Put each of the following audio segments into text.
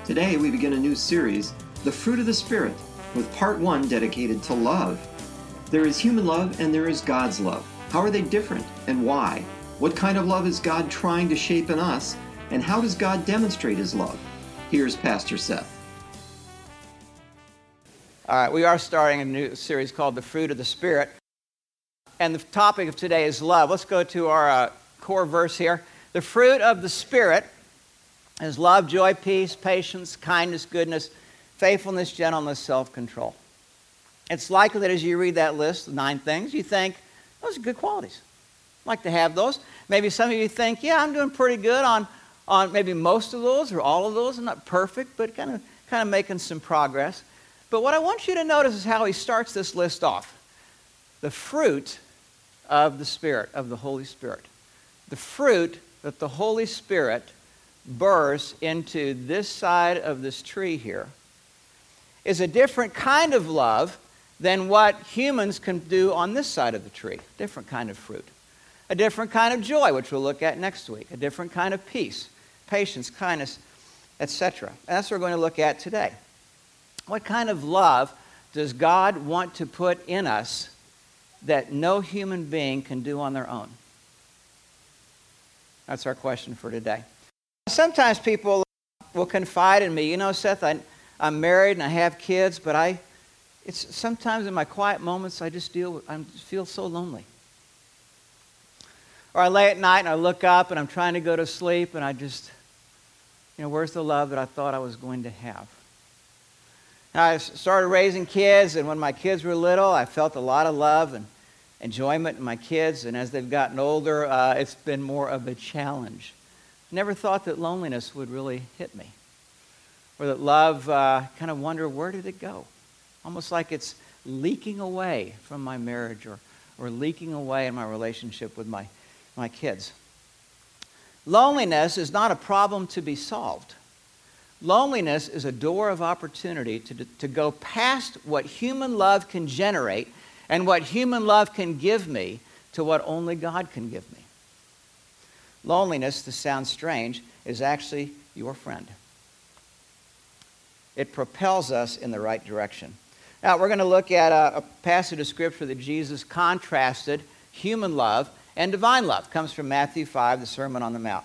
Today we begin a new series, The Fruit of the Spirit, with part 1 dedicated to love. There is human love and there is God's love. How are they different and why? What kind of love is God trying to shape in us? And how does God demonstrate His love? Here's Pastor Seth. All right, we are starting a new series called The Fruit of the Spirit. And the topic of today is love. Let's go to our core verse here. The fruit of the Spirit is love, joy, peace, patience, kindness, goodness, faithfulness, gentleness, self-control. It's likely that as you read that list, 9 things, you think, those are good qualities. I'd like to have those. Maybe some of you think, yeah, I'm doing pretty good on maybe most of those or all of those. I'm not perfect, but kind of making some progress. But what I want you to notice is how he starts this list off. The fruit of the Spirit, of the Holy Spirit. The fruit that the Holy Spirit bursts into this side of this tree here is a different kind of love than what humans can do on this side of the tree. Different kind of fruit. A different kind of joy, which we'll look at next week. A different kind of peace, patience, kindness, etc. And that's what we're going to look at today. What kind of love does God want to put in us that no human being can do on their own? That's our question for today. Sometimes people will confide in me, you know, Seth, I'm married and I have kids, but it's sometimes in my quiet moments I feel so lonely. Or I lay at night and I look up and I'm trying to go to sleep and I just, where's the love that I thought I was going to have? Now, I started raising kids, and when my kids were little, I felt a lot of love and enjoyment in my kids, and as they've gotten older, it's been more of a challenge. Never thought that loneliness would really hit me, or that love, kind of wonder, where did it go? Almost like it's leaking away from my marriage or leaking away in my relationship with my kids. Loneliness is not a problem to be solved. Loneliness is a door of opportunity to go past what human love can generate and what human love can give me to what only God can give me. Loneliness, to sound strange, is actually your friend. It propels us in the right direction. Now, we're going to look at a passage of Scripture that Jesus contrasted human love and divine love. It comes from Matthew 5, the Sermon on the Mount.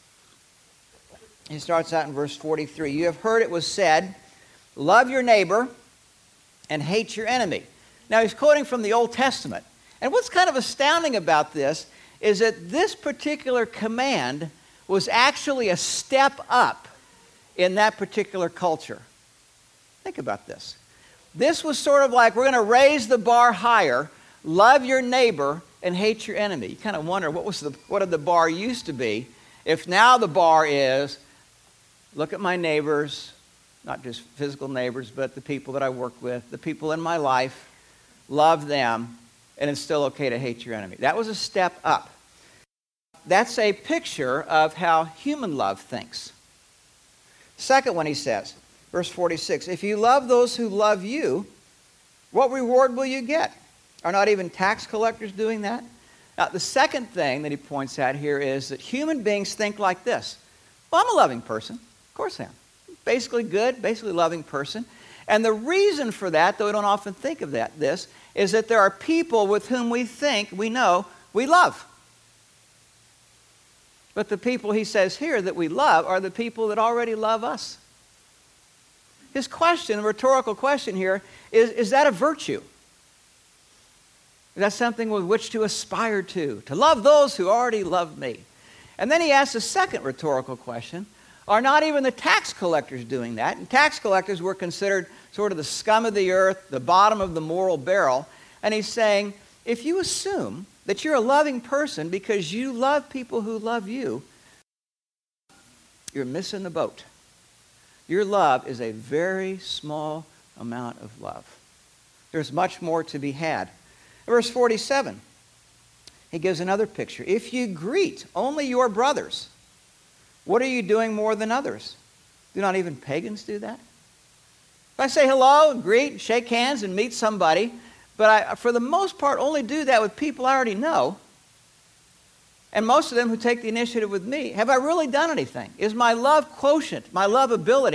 He starts out in verse 43. You have heard it was said, love your neighbor and hate your enemy. Now, he's quoting from the Old Testament. And what's kind of astounding about this is that this particular command was actually a step up in that particular culture. Think about this. This was sort of like, we're going to raise the bar higher, love your neighbor and hate your enemy. You kind of wonder, what did the bar used to be, if now the bar is, look at my neighbors, not just physical neighbors, but the people that I work with, the people in my life, love them, and it's still okay to hate your enemy. That was a step up. That's a picture of how human love thinks. Second one he says, verse 46, if you love those who love you, what reward will you get? Are not even tax collectors doing that? Now, the second thing that he points out here is that human beings think like this. Well, I'm a loving person. Of course I am. Basically good, basically loving person. And the reason for that, though we don't often think of this, is that there are people with whom we know we love. But the people he says here that we love are the people that already love us. His question, the rhetorical question here, is that a virtue? Is that something with which to aspire to love those who already love me? And then he asks a second rhetorical question, are not even the tax collectors doing that? And tax collectors were considered sort of the scum of the earth, the bottom of the moral barrel. And he's saying, if you assume that you're a loving person because you love people who love you, you're missing the boat. Your love is a very small amount of love. There's much more to be had. Verse 47, he gives another picture. If you greet only your brothers, what are you doing more than others? Do not even pagans do that? If I say hello and greet, shake hands and meet somebody, but I, for the most part, only do that with people I already know, and most of them who take the initiative with me, have I really done anything? Is my love quotient, my love ability,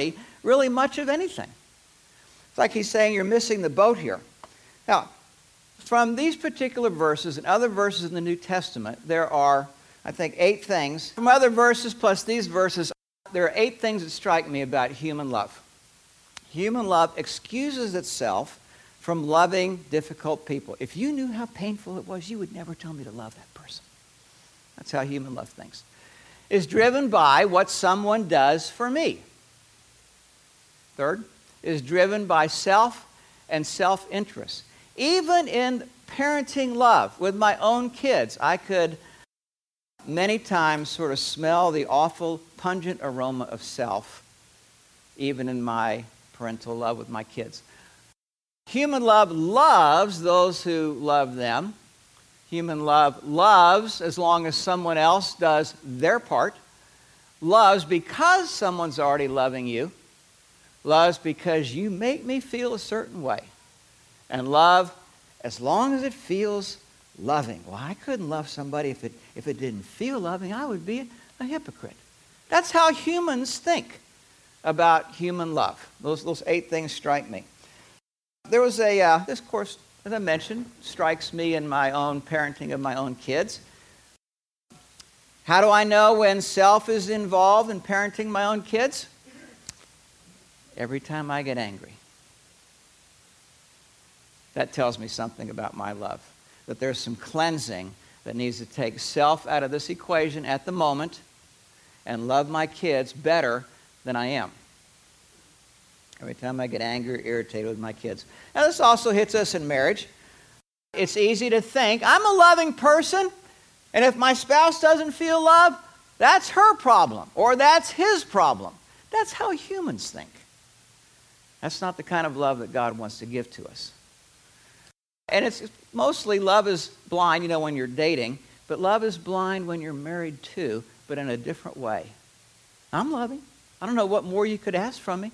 really much of anything. It's like he's saying you're missing the boat here. Now, from these particular verses and other verses in the New Testament, there are, I think, 8 things. From other verses plus these verses, there are 8 things that strike me about human love. Human love excuses itself from loving difficult people. If you knew how painful it was, you would never tell me to love that person. That's how human love thinks. Is driven by what someone does for me. Third, is driven by self and self-interest. Even in parenting love with my own kids, I could many times sort of smell the awful, pungent aroma of self, even in my parental love with my kids. Human love loves those who love them. Human love loves as long as someone else does their part. Loves because someone's already loving you. Loves because you make me feel a certain way. And love as long as it feels loving. Well, I couldn't love somebody if it didn't feel loving. I would be a hypocrite. That's how humans think about human love. Those 8 things strike me. There was this course, as I mentioned, strikes me in my own parenting of my own kids. How do I know when self is involved in parenting my own kids? Every time I get angry. That tells me something about my love. That there's some cleansing that needs to take self out of this equation at the moment and love my kids better than I am. Every time I get angry or irritated with my kids. Now this also hits us in marriage. It's easy to think, I'm a loving person, and if my spouse doesn't feel love, that's her problem, or that's his problem. That's how humans think. That's not the kind of love that God wants to give to us. And it's mostly love is blind, when you're dating, but love is blind when you're married too, but in a different way. I'm loving. I don't know what more you could ask from me.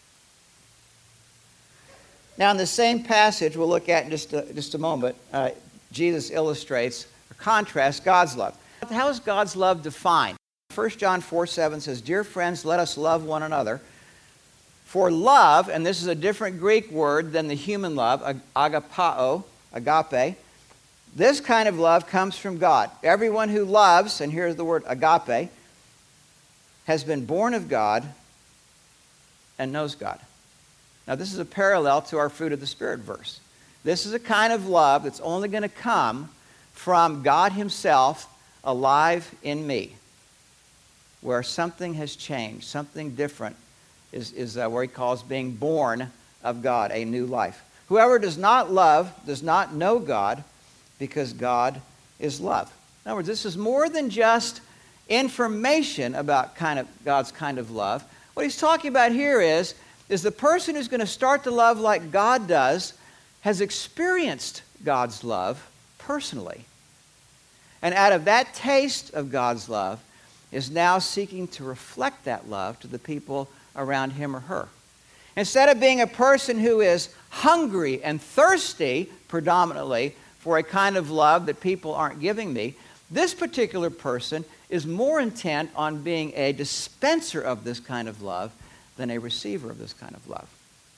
Now, in the same passage we'll look at in just a moment, Jesus illustrates or contrasts God's love. How is God's love defined? 1 John 4:7 says, "Dear friends, let us love one another. For love," and this is a different Greek word than the human love, agapao, agape. This kind of love comes from God. Everyone who loves, and here's the word agape, has been born of God and knows God. Now, this is a parallel to our fruit of the Spirit verse. This is a kind of love that's only going to come from God Himself alive in me, where something has changed, something different is where He calls being born of God, a new life. Whoever does not love does not know God, because God is love. In other words, this is more than just information about God's kind of love. What he's talking about here is the person who's going to start to love like God does has experienced God's love personally. And out of that taste of God's love is now seeking to reflect that love to the people around him or her. Instead of being a person who is hungry and thirsty predominantly for a kind of love that people aren't giving me, this particular person is more intent on being a dispenser of this kind of love than a receiver of this kind of love.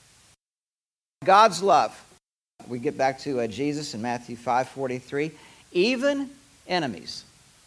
God's love. We get back to Jesus in Matthew 5:43. Even enemies.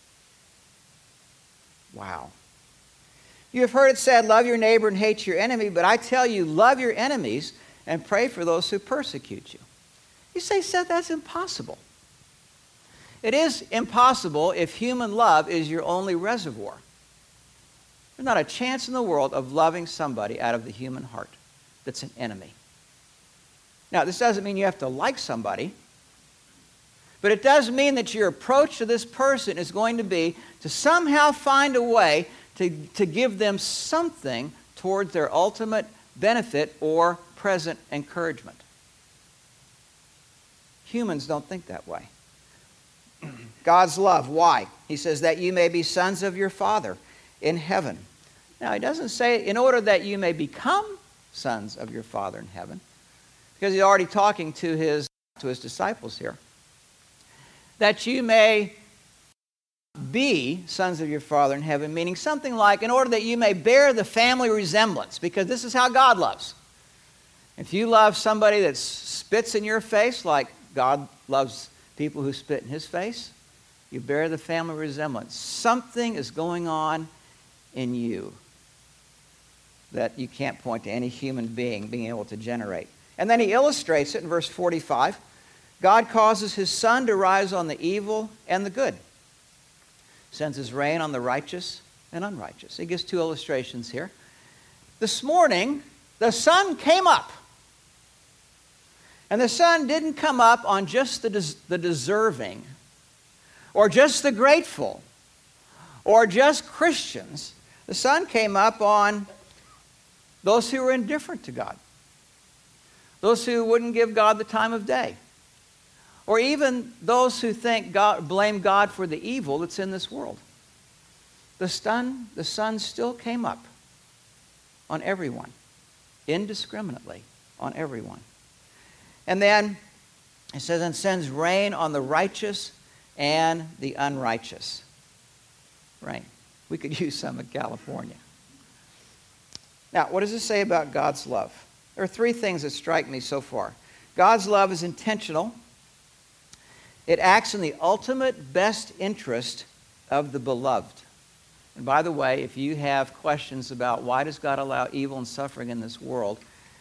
Wow. You have heard it said, love your neighbor and hate your enemy, but I tell you, love your enemies and pray for those who persecute you. You say, Seth, that's impossible. It is impossible if human love is your only reservoir. There's not a chance in the world of loving somebody out of the human heart that's an enemy. Now, this doesn't mean you have to like somebody, but it does mean that your approach to this person is going to be to somehow find a way to give them something towards their ultimate benefit or present encouragement. Humans don't think that way. God's love, why? He says that you may be sons of your Father in heaven. Now, he doesn't say in order that you may become sons of your Father in heaven, because he's already talking to his disciples here. That you may be sons of your Father in heaven, meaning something like, in order that you may bear the family resemblance, because this is how God loves. If you love somebody that spits in your face like God loves people who spit in his face, you bear the family resemblance. Something is going on in you that you can't point to any human being being able to generate. And then he illustrates it in verse 45. God causes his sun to rise on the evil and the good, sends his rain on the righteous and unrighteous. He gives two illustrations here. This morning, the sun came up. And the sun didn't come up on just the deserving, or just the grateful, or just Christians. The sun came up on those who were indifferent to God, those who wouldn't give God the time of day, or even those who blame God for the evil that's in this world. The sun still came up on everyone, indiscriminately on everyone. And then it says, and sends rain on the righteous and the unrighteous. Rain. We could use some in California. Now, what does this say about God's love? There are three things that strike me so far. God's love is intentional. It acts in the ultimate best interest of the beloved. And by the way, if you have questions about why does God allow evil and suffering in this world,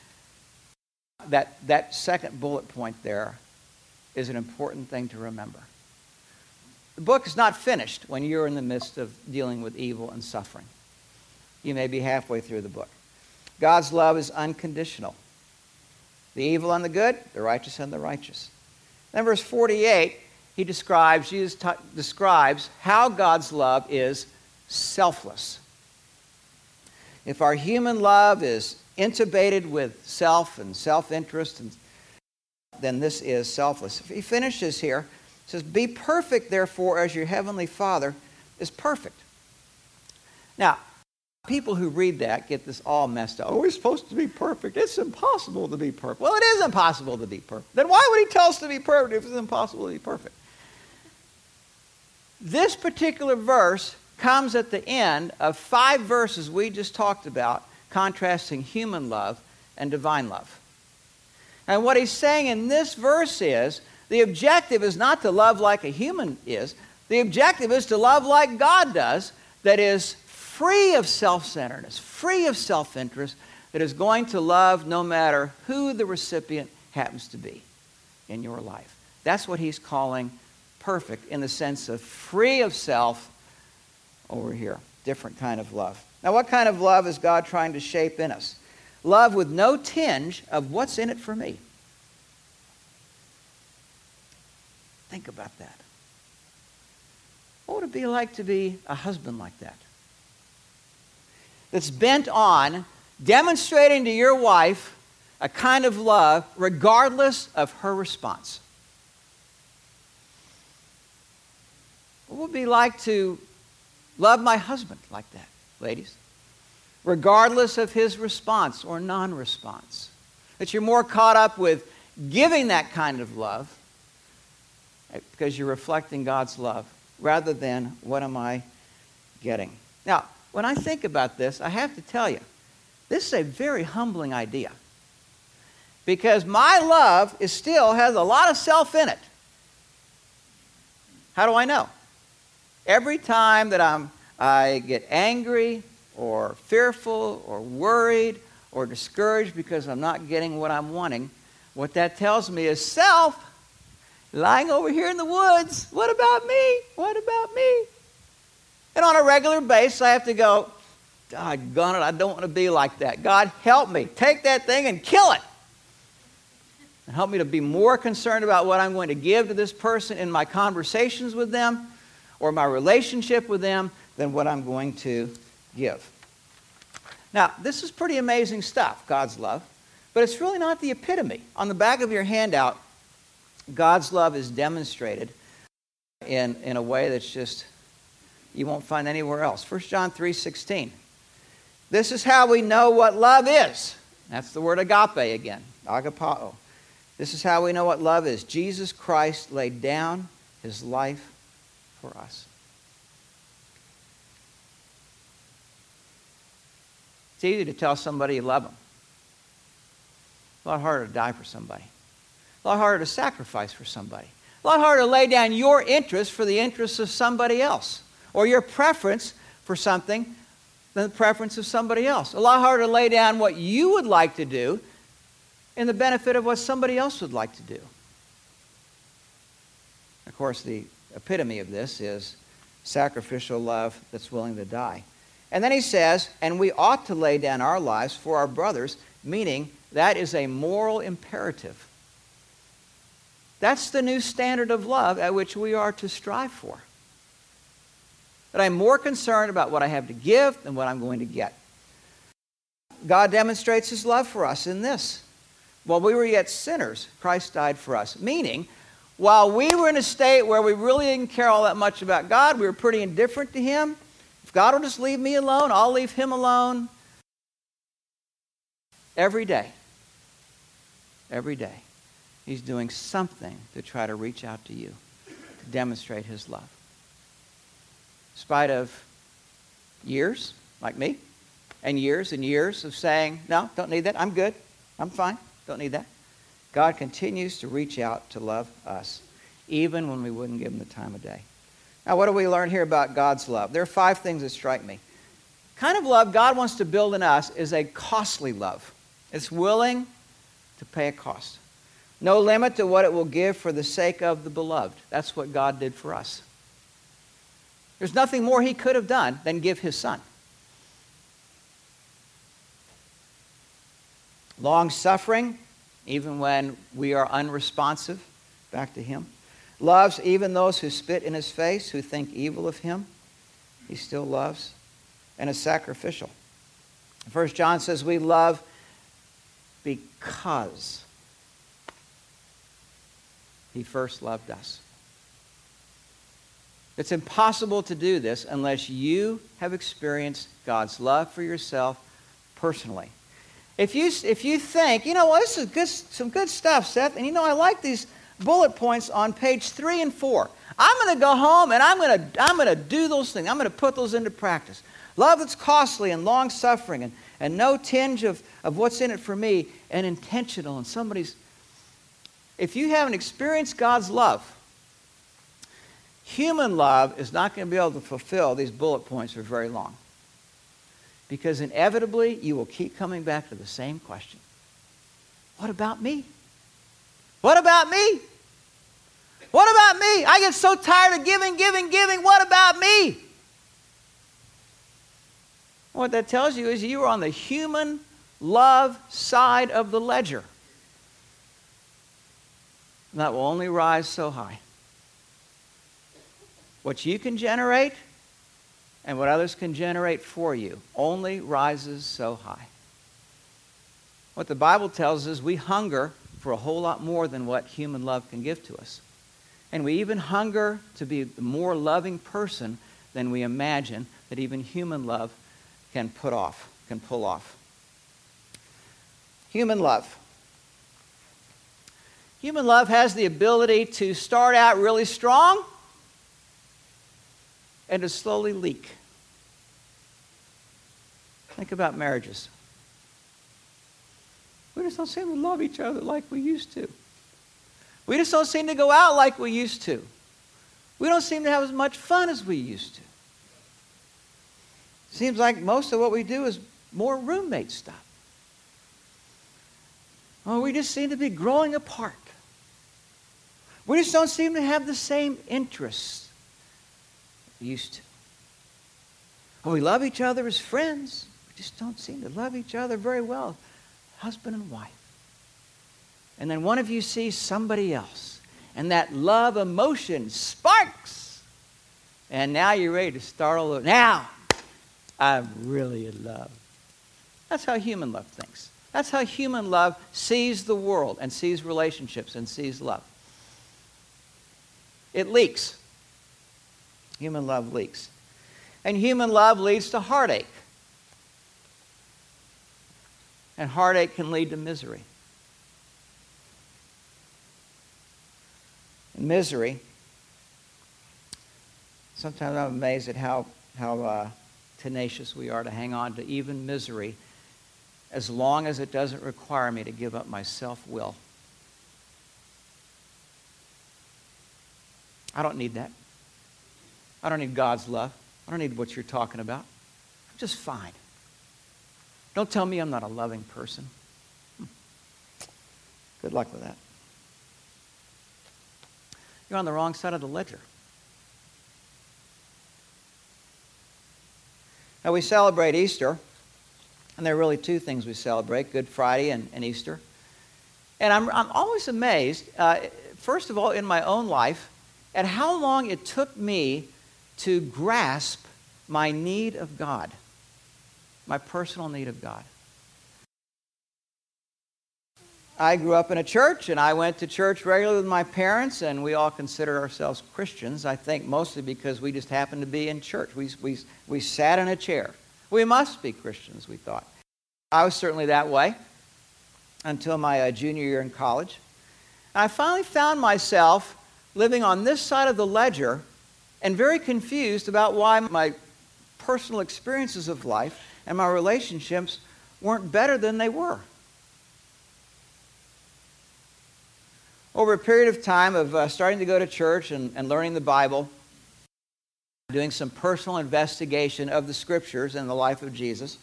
that second bullet point there is an important thing to remember. The book is not finished when you're in the midst of dealing with evil and suffering. You may be halfway through the book. God's love is unconditional. The evil and the good, the righteous and the righteous. Then verse 48, Jesus describes how God's love is selfless. If our human love is intubated with self and self-interest, then this is selfless. He finishes here, says, be perfect, therefore, as your heavenly Father is perfect. Now, people who read that get this all messed up. Oh, we're supposed to be perfect. It's impossible to be perfect. Well, it is impossible to be perfect. Then why would he tell us to be perfect if it's impossible to be perfect? This particular verse comes at the end of 5 verses we just talked about, contrasting human love and divine love. And what he's saying in this verse is, the objective is not to love like a human is. The objective is to love like God does, that is free of self-centeredness, free of self-interest, that is going to love no matter who the recipient happens to be in your life. That's what he's calling perfect, in the sense of free of self over here. Different kind of love. Now, what kind of love is God trying to shape in us? Love with no tinge of what's in it for me. Think about that. What would it be like to be a husband like that? That's bent on demonstrating to your wife a kind of love regardless of her response. What would it be like to love my husband like that, ladies? Regardless of his response or non-response. That you're more caught up with giving that kind of love because you're reflecting God's love rather than what am I getting. Now, when I think about this, I have to tell you, this is a very humbling idea. Because my love still has a lot of self in it. How do I know? Every time that I get angry or fearful or worried or discouraged because I'm not getting what I'm wanting, what that tells me is self lying over here in the woods. What about me? What about me? And on a regular basis, I have to go, doggone it, I don't want to be like that. God, help me. Take that thing and kill it. And help me to be more concerned about what I'm going to give to this person in my conversations with them or my relationship with them than what I'm going to give. Now, this is pretty amazing stuff, God's love, but it's really not the epitome. On the back of your handout, God's love is demonstrated in a way that's just, you won't find anywhere else. 1 John 3:16. This is how we know what love is. That's the word agape again, agapao. This is how we know what love is. Jesus Christ laid down his life for us. It's easy to tell somebody you love them. A lot harder to die for somebody. A lot harder to sacrifice for somebody. A lot harder to lay down your interest for the interests of somebody else, or your preference for something than the preference of somebody else. A lot harder to lay down what you would like to do in the benefit of what somebody else would like to do. Of course, the epitome of this is sacrificial love that's willing to die. And then he says, and we ought to lay down our lives for our brothers, meaning that is a moral imperative. That's the new standard of love at which we are to strive for. That I'm more concerned about what I have to give than what I'm going to get. God demonstrates his love for us in this. While we were yet sinners, Christ died for us. Meaning, while we were in a state where we really didn't care all that much about God, we were pretty indifferent to him. If God will just leave me alone, I'll leave him alone. Every day, he's doing something to try to reach out to you, to demonstrate his love. In spite of years, like me, and years of saying, no, don't need that, I'm good, I'm fine, don't need that. God continues to reach out to love us, even when we wouldn't give him the time of day. Now, what do we learn here about God's love? There are 5 things that strike me. The kind of love God wants to build in us is a costly love. It's willing to pay a cost. No limit to what it will give for the sake of the beloved. That's what God did for us. There's nothing more he could have done than give his son. Long-suffering, even when we are unresponsive back to him. Loves even those who spit in his face, who think evil of him. He still loves. And is sacrificial. 1 John says we love because he first loved us. It's impossible to do this unless you have experienced God's love for yourself personally. If you think, you know, well, this is some good stuff, Seth, and you know, I like these bullet points on page 3 and 4. I'm going to go home and I'm going to do those things. I'm going to put those into practice. Love that's costly and long-suffering and no tinge of what's in it for me and intentional and somebody's... If you haven't experienced God's love, human love is not going to be able to fulfill these bullet points for very long. Because inevitably, you will keep coming back to the same question. What about me? What about me? What about me? I get so tired of giving. What about me? What that tells you is you are on the human love side of the ledger. And that will only rise so high. What you can generate and what others can generate for you only rises so high. What the Bible tells us is we hunger for a whole lot more than what human love can give to us. And we even hunger to be a more loving person than we imagine that even human love can pull off. Human love. Human love has the ability to start out really strong and to slowly leak. Think about marriages. We just don't seem to love each other like we used to. We just don't seem to go out like we used to. We don't seem to have as much fun as we used to. Seems like most of what we do is more roommate stuff. Oh, we just seem to be growing apart. We just don't seem to have the same interests we used to. Oh, we love each other as friends. We just don't seem to love each other very well, husband and wife. And then one of you sees somebody else, and that love emotion sparks. And now you're ready to start all over. Now, I'm really in love. That's how human love thinks. That's how human love sees the world and sees relationships and sees love. It leaks. Human love leaks. And human love leads to heartache. And heartache can lead to misery. And misery, sometimes I'm amazed at how tenacious we are to hang on to even misery as long as it doesn't require me to give up my self-will. I don't need that. I don't need God's love. I don't need what you're talking about. I'm just fine. Don't tell me I'm not a loving person. Good luck with that. You're on the wrong side of the ledger. Now, we celebrate Easter, and there are really two things we celebrate, Good Friday and Easter. And I'm always amazed, first of all, in my own life, at how long it took me to grasp my need of God, my personal need of God. I grew up in a church, and I went to church regularly with my parents, and we all consider ourselves Christians, I think mostly because we just happened to be in church. We sat in a chair. We must be Christians, we thought. I was certainly that way until my junior year in college. And I finally found myself living on this side of the ledger and very confused about why my personal experiences of life and my relationships weren't better than they were. Over a period of time of starting to go to church and learning the Bible, doing some personal investigation of the Scriptures and the life of Jesus,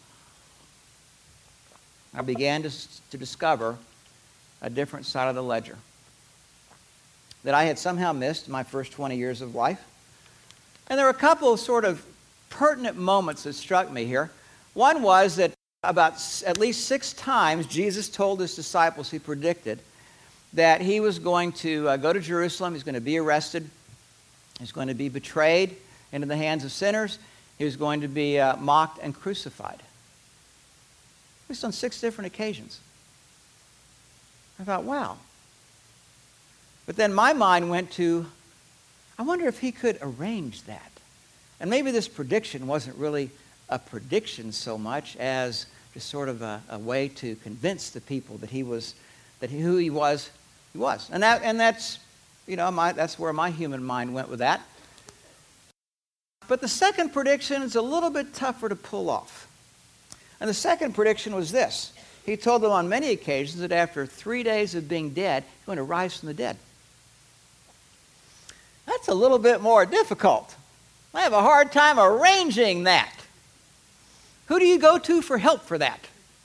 I began to discover a different side of the ledger that I had somehow missed in my first 20 years of life. And there were a couple of sort of pertinent moments that struck me here. One was that about at least 6 times Jesus told his disciples, he predicted, that he was going to go to Jerusalem, he's going to be arrested, he's going to be betrayed into the hands of sinners, he was going to be mocked and crucified. At least on 6 different occasions. I thought, wow. But then my mind went to, I wonder if he could arrange that. And maybe this prediction wasn't really a prediction so much as just sort of a way to convince the people that who he was. And that's, that's where my human mind went with that. But the second prediction is a little bit tougher to pull off. And the second prediction was this. He told them on many occasions that after 3 days of being dead, he's going to rise from the dead. That's a little bit more difficult. I have a hard time arranging that. Who do you go to for help for that?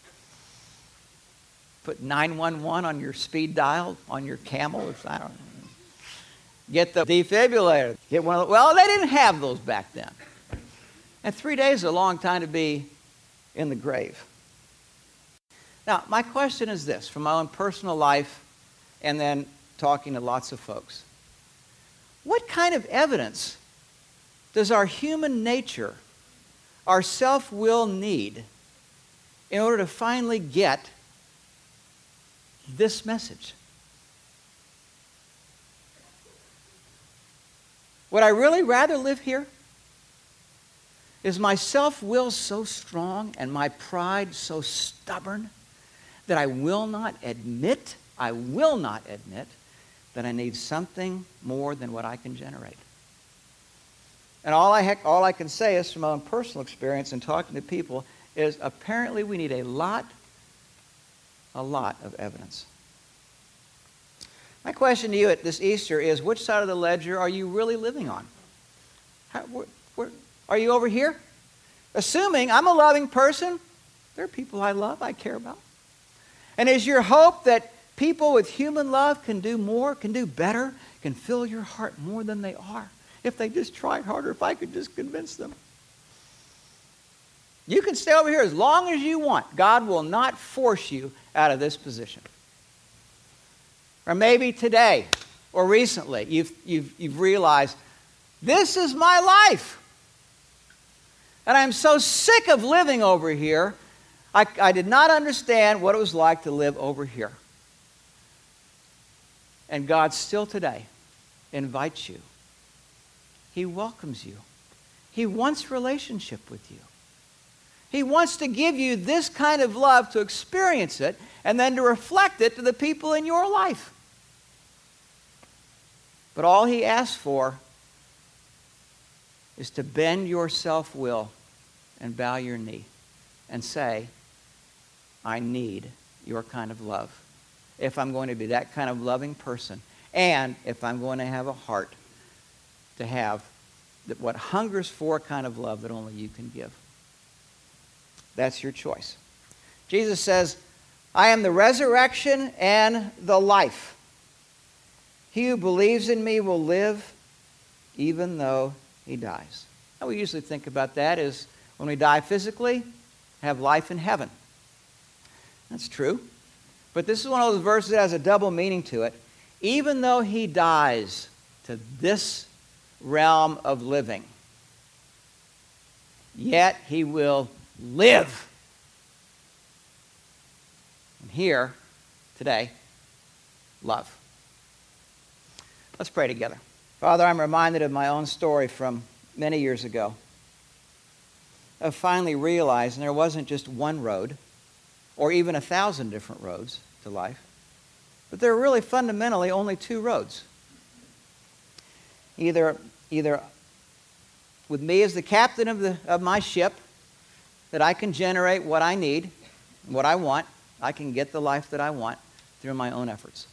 Put 911 on your speed dial, on your Camel, I don't know. Get the defibrillator. Get one of well, they didn't have those back then. And 3 days is a long time to be in the grave. Now, my question is this, from my own personal life and then talking to lots of folks. What kind of evidence does our human nature, our self-will need in order to finally get this message? Would I really rather live here? Is my self-will so strong and my pride so stubborn that I will not admit that I need something more than what I can generate? And all I can say is from my own personal experience and talking to people is apparently we need a lot of evidence. My question to you at this Easter is, which side of the ledger are you really living on? Are you over here? Assuming I'm a loving person, there are people I love, I care about. And is your hope that people with human love can do more, can do better, can fill your heart more than they are? If they just tried harder, if I could just convince them. You can stay over here as long as you want. God will not force you out of this position. Or maybe today or recently you've realized, this is my life. And I'm so sick of living over here. I did not understand what it was like to live over here. And God still today invites you. He welcomes you. He wants relationship with you. He wants to give you this kind of love to experience it and then to reflect it to the people in your life. But all he asks for is to bend your self-will and bow your knee and say, I need your kind of love if I'm going to be that kind of loving person, and if I'm going to have a heart to have what hungers for a kind of love that only you can give. That's your choice. Jesus says, I am the resurrection and the life. He who believes in me will live even though he dies. How we usually think about that is when we die physically, have life in heaven. That's true. But this is one of those verses that has a double meaning to it. Even though he dies to this realm of living, yet he will live. And here, today, love. Let's pray together. Father, I'm reminded of my own story from many years ago. Of finally realizing there wasn't just one road, or even 1,000 different roads to life, but there are really fundamentally only two roads. Either with me as the captain of my ship, that I can generate what I need, what I want. I can get the life that I want through my own efforts.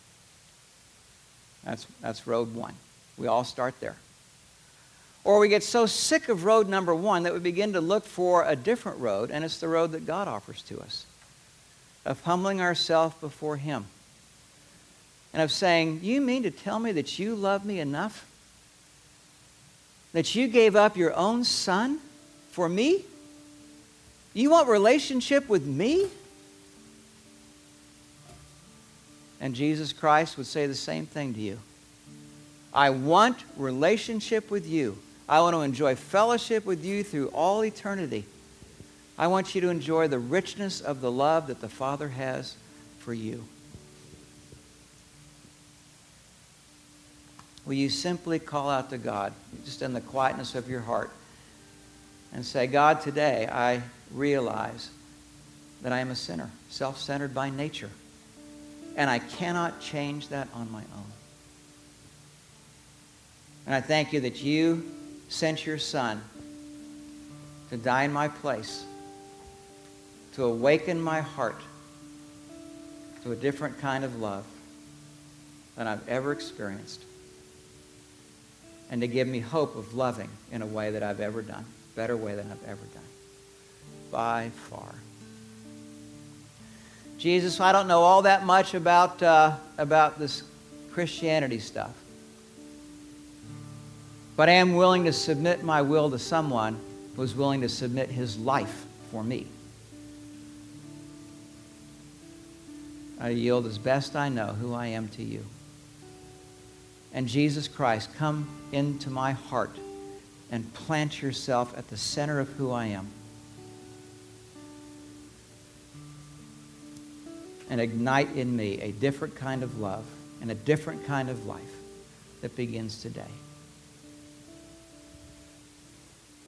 That's road one. We all start there. Or we get so sick of road number one that we begin to look for a different road, and it's the road that God offers to us, of humbling ourselves before Him, and of saying, you mean to tell me that you love me enough? That you gave up your own son for me? You want relationship with me? And Jesus Christ would say the same thing to you. I want relationship with you. I want to enjoy fellowship with you through all eternity. I want you to enjoy the richness of the love that the Father has for you. Will you simply call out to God, just in the quietness of your heart, and say, God, today I realize that I am a sinner, self-centered by nature, and I cannot change that on my own. And I thank you that you sent your Son to die in my place, to awaken my heart to a different kind of love than I've ever experienced, and to give me hope of loving in a way that I've ever done, better way than I've ever done, by far. Jesus, I don't know all that much about this Christianity stuff, but I am willing to submit my will to someone who's willing to submit his life for me. I yield as best I know who I am to you. And Jesus Christ, come into my heart and plant yourself at the center of who I am. And ignite in me a different kind of love and a different kind of life that begins today.